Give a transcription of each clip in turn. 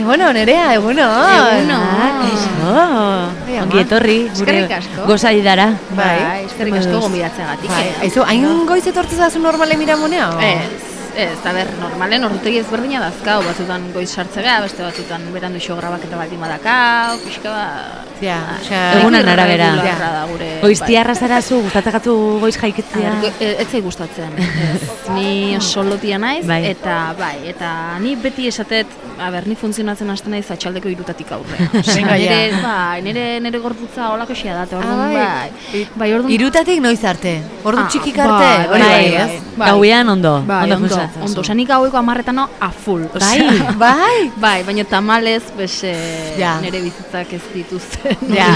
Bueno, Nerea, egunon. Ongi etorri, gure gozaidara. Bai, eskerrik asko gonbidatzeagatik. Aizu, hain goiz etortzen zazu normale miramonea? Ez, normalen ordutegi ezberdina dazkau, batzutan goiz sartzea, beste batzutan berandu iso grabaketa baldin badakau, pixka egunan arabera. Goiztiarra bai. zarazu, gustatzakatu goiz jaikitzea? Ez zai gustatzen, ni solotia naiz, eta ni beti esatet, ni funtzionatzen hasten naiz atxaldeko 3:00 aurre. Nire gorputza holako xea date, orduan bai. 3:00 noiz arte? Ordu txikik arte? Gauean ondo. Ondo, nik gaueko 10:00 a full. Bai, baina tamalez, nire bizitzak ez dituzten.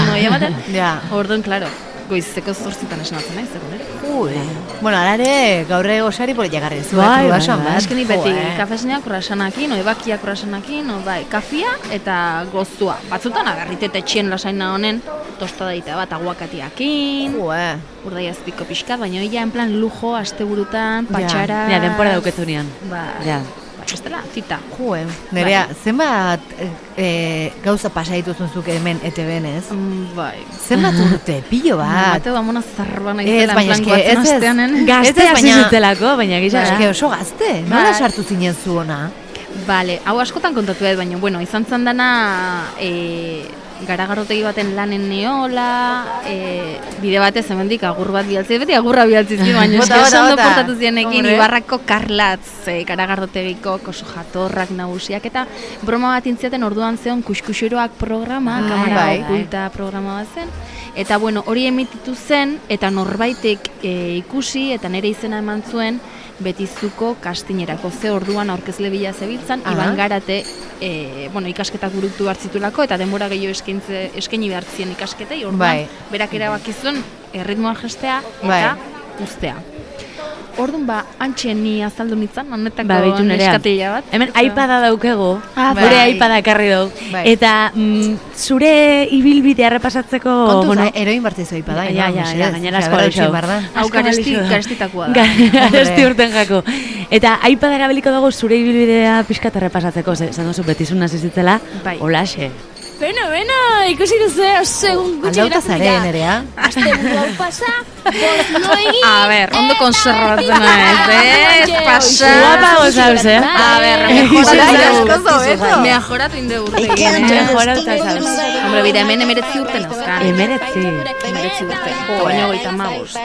Orduan, klaro, goizeko 8:00 esnatzen naiz, Bueno, alare, gaur gozari por llegar ez. Esken beti, kafesneak urrasanakin, ebakiak urrasanakin, kafia eta goztua. Batzutan agarritete txien lasaina honen, tostadaita bat aguakatiakin, urdai azpiko pixkat, baina oia en plan lujo, asteburutan, patxara. Ja, denpora dauketunean. Estela, zita. Nerea, zenbat gauza pasa dituzun zuke hemen ETV-en, ez? Bai. Zenbat urte, pilo bat. Bateo amona zarba nahi zela, en plan guatzen asteanen. Gazte hasi zitzelako, baina gizara. Eske oso gazte, nola sartu zinen zu ona? Bale, hau askotan kontatu edo, baina, izan zandana garagarrotegi baten lanen neola, bide batez hemendik agur bat bialtzi, beti agurra bialtzizki, baina eske ondo portatu zienekin, Ibarrako Karlatz, garagarrotegiko koso jatorrak nagusiak, eta broma bat intziaten orduan zeon kuskuxeroak programa, kamera okulta programa bat zen, eta hori emititu zen, eta norbaitek ikusi, eta nire izena eman zuen, betizuko kastinerako ze orduan aurkezle bila zebiltzan, Iban Garate ikasketak burutu hartzitulako eta denbora gehiago eskaini behar zien ikasketei, orduan berak erabakizuen erritmoa gestea eta ustea. Orduan antxe ni azaldu nintzen, honetako neskatila bat. Hemen iPada daukego, gure iPada ekarri dugu. Eta zure ibilbidea repasatzeko... Kontuz, eroin bartezu iPada. Gainera asko alixau. Hau garestitakoa da. Garesti urten jako. Eta iPada erabiliko dugu zure ibilbidea pixkat repasatzeko, zan duzu betizun nazi zitzela, holaxe. Beno, ikusi duzu, segun gutxi aldauta zaren, Nerea? Azte mundu hau pasa, no egin... A ber, ondo konservatzen ez, pasa... Guapa gozauz, A ber, mejoratu inde urte. Mejoratu zauz. Hombre, bida, hemen 19 urte nazkan. 19 urte. Baina 35.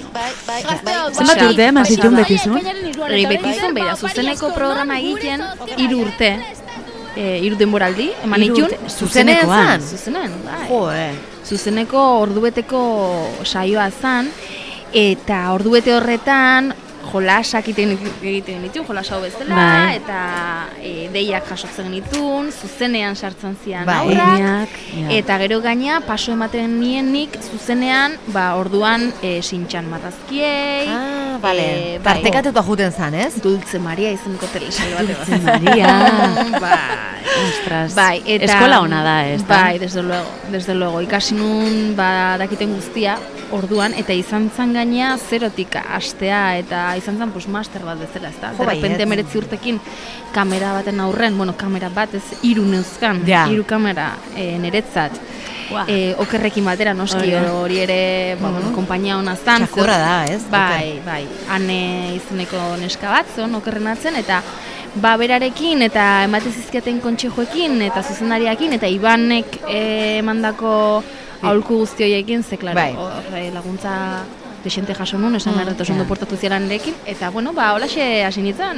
Zenbat urte, mazitxun betizun? Betizun, beira, zuzeneko programa egiten 3 urte. 3 denboraldi, eman itun. Zuzenean? Zuzenean, bai. Zuzeneko ordubeteko saioa zan, eta ordubete horretan jolasak egiten ditun, jolas hau bezala, eta deiak jasotzen ditun, zuzenean sartzen zian aurrak, eta gero gaina paso ematen nienik zuzenean, orduan sintxan marrazkiei. Partekatuta juten zan, ez? Dulce Maria izeneko telesaio bat. Dulce Maria. Ostras, eskola ona da, ez da? Bai, desde luego. Ikasi nun dakiten guztia, orduan, eta izan zan gaina zerotik astea, eta izan zan master bat bezala, ez da? Derrepente 19 urtekin kamera baten aurren, kamera bat ez 3 neuzkan, 3 kamera niretzat. Okerrekin batera, noski, hori ere, kompainia hona zan. Txakurra da, ez? Bai, ane izeneko neska bat, zon, okerren atzen, eta berarekin, eta emate zizkiaten kontxejoekin, eta zuzendariakin, eta Ibanek emandako aholku guzti horiekin, ze, klaro, laguntza desente jaso nun, esan behar dut ondo portatu ziaran lekin, eta, holaxe hasi nintzen,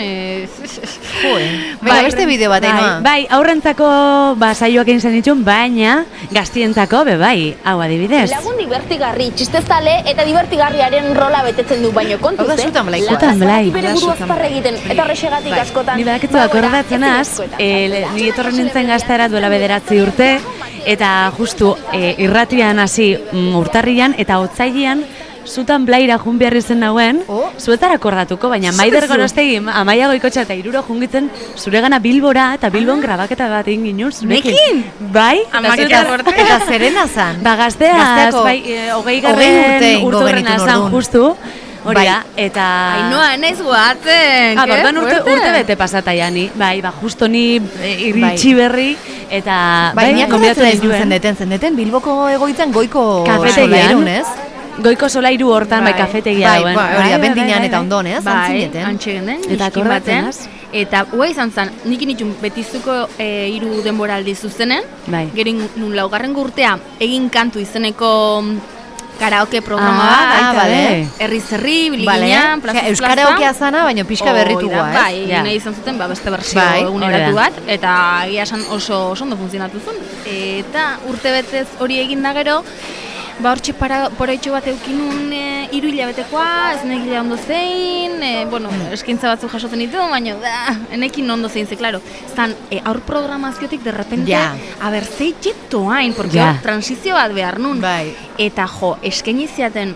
beste bideo bat, Bai, aurrentzako saioak egin zen ditun, baina gaztientzako, bai, hau adibidez. Lagun divertigarri, txistezale eta divertigarriaren rola betetzen du, baino kontuz, Zutan blai. Bere buru azparra egiten, eta horrexegatik askotan. Ni badakitzu akordatzen az, ni etorren nintzen gaztara duela 9 urte, eta justu irratian hasi urtarrian, eta otzailean, Zutan Blaira jun behar izen nauen, zuetara akordatuko, baina Maider Gorostegi, Amaia Goikotxa eta Iruro jungitzen zuregana Bilbora eta Bilbon grabaketa bat egin ginen zurekin. Nekin? Bai? Eta zerena zan? Gazteaz, bai, 20 urte horrena zan justu. Hori da, eta... Ainoa, naiz goatzen, orduan urte bete pasata jani. Bai, justo ni iritsi berri, eta... Bai, niak komentzen ez duen zendeten, Bilboko egoitzen goiko kafetegian, ez? Goiko solairu hortan, bai, kafetegia dauen. Hori da, bendinean eta ondon, ez? Bai, antxegen den, iskin baten. Eta hua izan zen, nik initxun betizuko 3 denboraldi zuzenen, gerin nun 4. urtea egin kantu izeneko karaoke programa bat, herri-zerri, biliginean, plaza. Euskaraokea zana, baina pixka berritua, ez? Bai, nahi izan zuten, beste bersio eguneratu bat, eta egia esan oso ondo funtzionatu zuen. Eta urte betez hori egin da gero, hortxe poroitxo bat eukinun 3 hilabetekoa, ez negilea ondo zein, eskintza batzu jasotzen ditu, baina enekin ondo zein, ze, klaro, zan, aur programaziotik derrepente, zeitxetoain, porque transizio bat behar nun, eta eskaini ziaten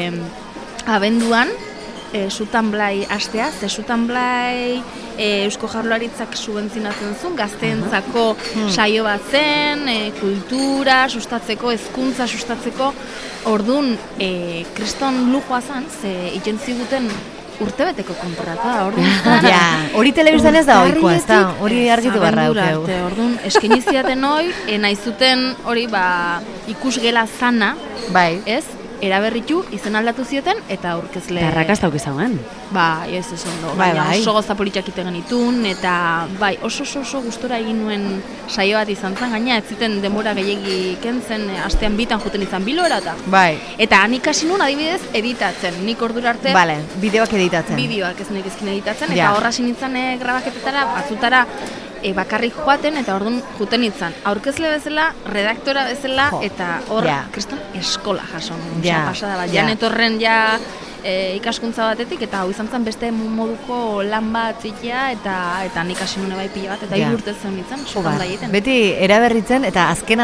abenduan, Sutan Blai astea, ze Sutan Blai Eusko Jaurlaritzak subentzionatzen zuen, gazteentzako saio bat zen, kultura sustatzeko, hezkuntza sustatzeko, ordun kriston lujua zen, ze itzen ziguten urtebeteko kontrata, orduan. Hori telebistan ez da ohikoa, ez da, hori argitu barra daukeu. Orduan, eskaini ziaten hori, nahi zuten hori ikusgela zana, ez? Eraberritu, izen aldatu zioten, eta aurkezle... Arrakasta aukizagoen. Bai, ez ondo. Oso goza politxak iten genitun, eta oso gustora egin nuen saio bat izan zen, gaina ez ziten denbora gehiagi kentzen, astean bitan juten izan bilora eta. Eta nik hasi nuen adibidez editatzen, nik ordura arte... Bideoak editatzen. Bideoak ez nik ezkin editatzen, eta horra nintzen grabaketetara, batzutara, bakarrik joaten, eta orduan juten nintzen. Aurkezle bezala, redaktora bezala, eta hor, kriston eskola jaso nuen. Pasada bat, etorren ikaskuntza batetik, eta hau izan zen beste moduko lan bat zikia, eta nik hasi nune bai pila bat, eta 3 urte zen nintzen, sokan da egiten. Beti eraberritzen, eta azkena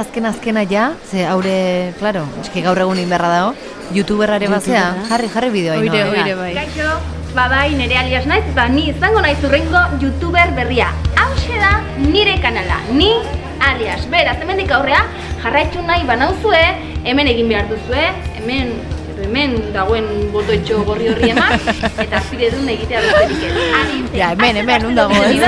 ze haure, klaro, eski gaur egun inberra dago, youtuberrare bazea, jarri bideoa ino. Oire bai. Kaixo, bai, nire alias naiz, ni izango naiz urrengo youtuber berria. Hauxe da nire kanala, ni alias. Beraz, hemendik aurrea, jarraitzu nahi banauzue, hemen egin behar duzue, hemen dagoen botoetxo gorri horri eman, eta azpide duen egitea besterik ez. Hemen, undago, ez?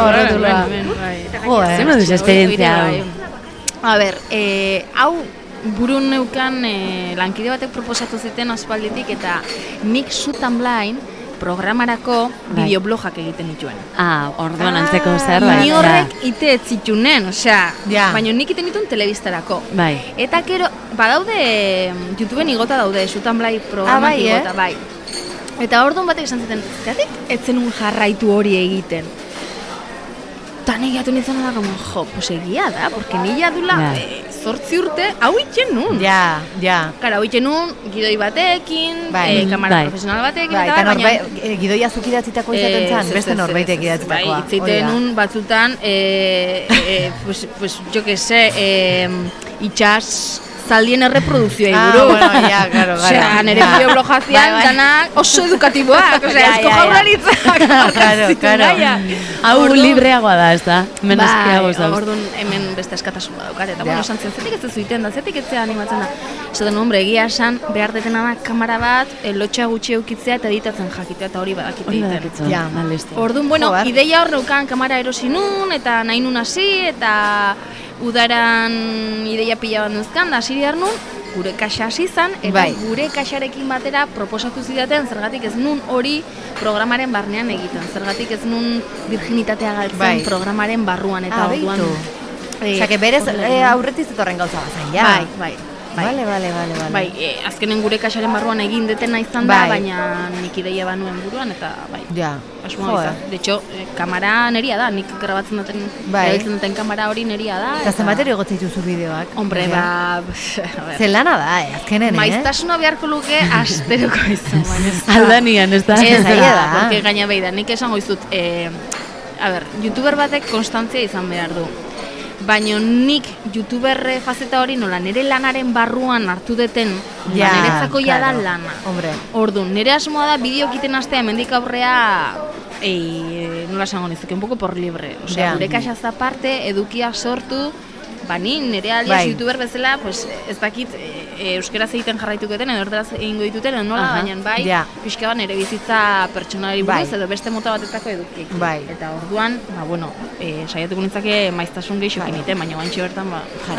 Zema duz esperientzia hau? A ber, hau burun neukan lankide batek proposatu ziten aspalditik, eta nik Sutan Blain programarako bideoblogak egiten dituen. Orduan antzeko zerbait. Ni horrek ite ez zitunen, baina nik iten dituen telebistarako. Eta gero, badaude, YouTubeen igota daude, Sutan Blai programak igota, Eta orduan batek esan zuten, zeratik etzen un jarraitu hori egiten. Eta nire atu nintzen da, pues egia da, porque nire adula 8 urte, hau itxen nun. Kara, hau itxen nun, gidoi batekin, kamara profesional batekin, eta gidoia zuk idatzitako izaten zan, beste norbaitek idatzitakoa. Itzeiten nun batzutan, pues, jo que se, itxas zaldien erreproduzioa iguru. Osea, nire bioblogazian danak oso edukatiboak, esko jaurlaritzak. Hau libreagoa da, ez da? Hemen eskiago ez da. Orduan hemen beste askatasun badaukat, eta esan zion, zetik ez ez zuiten da, zetik ez zea animatzen da. Esaten, egia esan, behar detena da kamara bat, lotxa gutxi eukitzea eta editatzen jakitea, eta hori badakite egiten. Orduan, ideia hor neukan kamara erosi nun, eta nahi nun hasi, eta udaran ideia pila bat nuzkan, da hasi behar nun, gure kaxa hasi izan, eta gure kaxarekin batera proposatu zidaten, zergatik ez nun hori programaren barnean egiten, zergatik ez nun virginitatea galtzen programaren barruan, eta orduan. Osa, que berez aurretiz etorren gauza bazen, ja? Bai. Bai, azkenen gure kaxaren barruan egin detena izan da, baina nik ideia banuen buruan, eta asmoa izan. De hecho, kamara neria da, nik grabatzen duten kamara hori neria da. Eta zenbatero egotzen dituzu bideoak? Hombre, Zelana da, azkenen, maiztasuna beharko luke asteroko izan. Aldanian, ez da? Ez da, porque gaina behi da, nik esango izut, youtuber batek konstantzia izan behar du. Baina nik youtuber fazeta hori nola nire lanaren barruan hartu deten, niretzako da lana. Orduan, nire asmoa da bideok iten astea hemendik aurrea, nola esango nizuke, un poco por libre. Osea, gure kaxaz aparte, edukia sortu, ni nire alias youtuber bezala, pues ez dakit, euskeraz egiten jarraituketen, edo erderaz egingo dituten, nola, baina bai, pixka bat nire bizitza pertsonari buruz, edo beste mota batetako edukik. Eta orduan, saiatuko nintzake maiztasun gehixokin iten, baina guantxe bertan,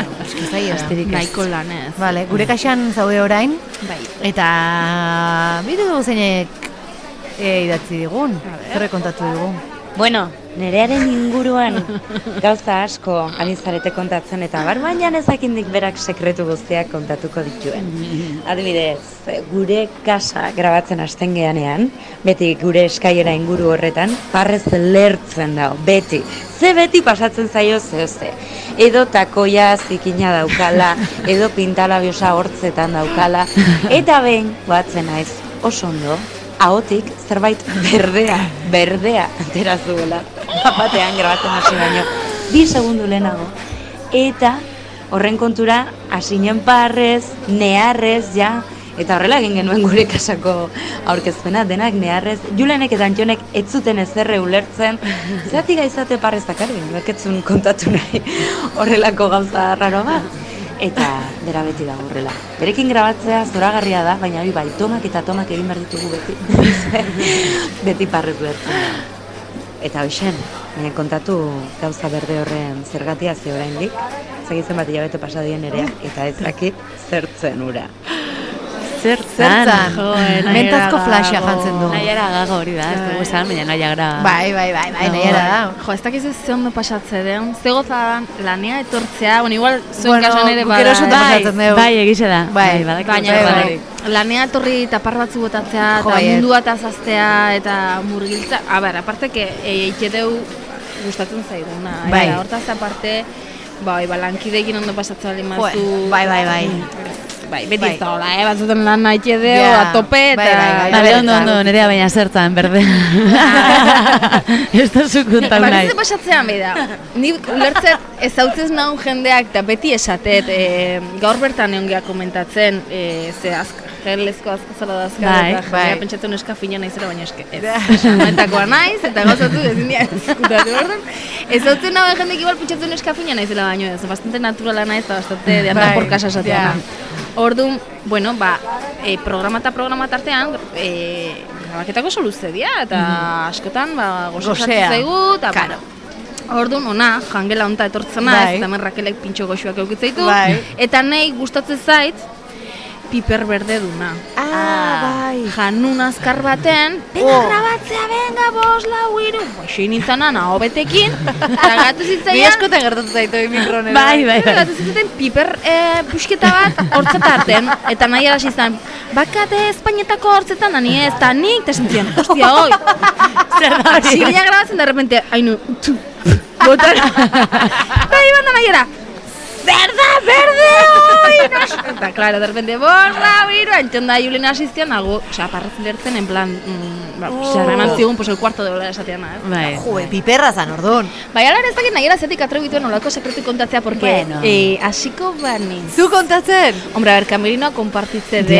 nahiko lanez. Gure kaxan zaude orain, eta bidu zeinek idatzi digun, zerre kontatu digun. Bueno, nerearen inguruan gauza asko ari zarete kontatzen eta baina ezakindik berak sekretu guztiak kontatuko dituen. Adibidez, gure kasa grabatzen hasten geanean, beti gure eskaiera inguru horretan, parrez lertzen dago, beti. Beti pasatzen zaio ze. Edo takoia zikina daukala, edo pintalabiosa hortzetan daukala, eta behin, batzen naiz, oso ondo, ahotik zerbait berdea aterazuela. Batean grabatzen hasi baino 2 segundu lehenago. Eta horren kontura hasinen parrez, neharrez ja, eta horrela egin genuen gure kasako aurkezpena, denak neharrez. Julenek eta Antjonek ez zuten ezerre ulertzen. Zeratik gaizate parrez bakarrik, beketzun kontatu nahi horrelako gauza raro bat. Eta bera beti da horrela. Berekin grabatzea zoragarria da, baina bai, tomak egin behar ditugu beti. Beti parrez bertzen da. Eta hoxen, kontatu gauza berde horren zergatia ze oraindik, zagitzen bat hilabete pasadien ere, eta ez dakit zertzen ura. Zertzan, mentazko flasha jantzen du. Nahiara gago hori da, ez dugu esan, baina nahiagra. Bai, nahiara da. Jo, ez dakiz ez ze ondo pasatze den, ze goza lanea etortzea, igual zuen kasuan ere bada. Bai, egize da. Baina, lanea etorri tapar batzu botatzea, eta mundua eta zaztea, eta murgiltza. Aparte, eitxeteu gustatzen zaiguna. Hortaz aparte, lankideekin ondo pasatzea bali mazu. Bai, beti ez da hola, batzuten lan nahi edeo, atope, eta... Ondo, nerea baina zertan, berde. Ez da zukuntan nahi. Baina pasatzean behi da. Ni ulertzet ezautzez naun jendeak, eta beti esatet, gaur bertan egon geha komentatzen, ze gelezko azkazala da azkar, eta jendea pentsatzen eskafina naizera, baina esanetakoa naiz, eta gauzatu ezin dira eskutatu berden. Ezautzen nahi jendek igual pentsatzen eskafina naizela baino, ez bastante naturala naiz, eta bastante deantan por casa esatean. Orduan, programa tartean, grabaketako soluze dira, eta askotan goxosatzen zaigu, eta orduan, jangela honta etortzen naiz, eta hemen Rakelek pintxo goxuak eukitzaitu, eta nahi gustatzen zait, piper berde duna. Janun azkar baten, venga grabatzea, venga, 5, 4, 3, Xin nintzana naho betekin, eta gatu zitzaian... Bi askotan gertatu zaitu mikronera. Bai. Gatu zitzaian piper pusketa bat hortzeta arten, eta nahi arasi izan, bakate Espainetako hortzetan, da ni ez, eta nik, eta zintzien, hostia, hoi. Zer da hori? Zigina grabatzen da repente, hainu, botan. Eta iban da nahi era, zer da, berde hoi! Eta, klaro, de repente, 5, 4, 3, Antxon da Julen asiztian, parrez lertzen, en plan, eman zigun, el cuarto de hora esatean, piperra zan, orduan. Ala ez dakit nahiera zetik atrebituen olako sekretu kontatzea, porque asiko bani. Zu kontatzen? Hombre, a ver, kamerinoa kompartitze de...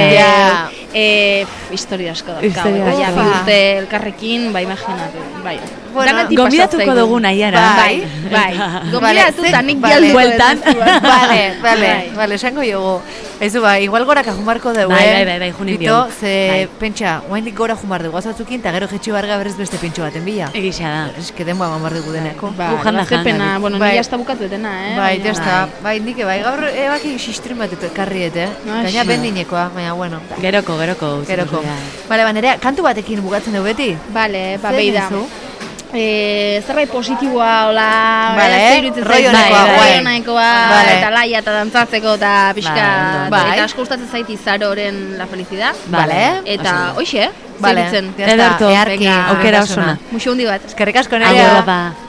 Historia asko da. Ja, bi urte elkarrekin, imaginatu. Gombidatuko dugu nahiara. Bai. Gombidatu eta nik bialdu bueltan. Vale, esango jogu. Ezu igual gora kajumarko dugu, Bai, junin dio. Ze, pentsa, guaindik gora jumar dugu azatzukin, eta gero jetxi barga berrez beste pintxo baten bila. Egisa da. Ez que denboa mamar dugu deneko. Pena, bueno, ni jazta bukatu dena, Bai, jazta. Bai, nike, gaur ebaki sistrin bat karriet, Gaina bendinekoa, baina, bueno. Geroko. Bale, Nerea, kantu batekin bukatzen dugu beti? Bale, behi da. Zerbait positiboa, hola, roionekoa, eta laia eta dantzatzeko eta pixka, eta asko gustatzen zait Izaroren La Felicidad, eta hoxe, zeritzen. Ederto, aukera osona. Muxo hundi bat. Eskerrik asko, Nerea.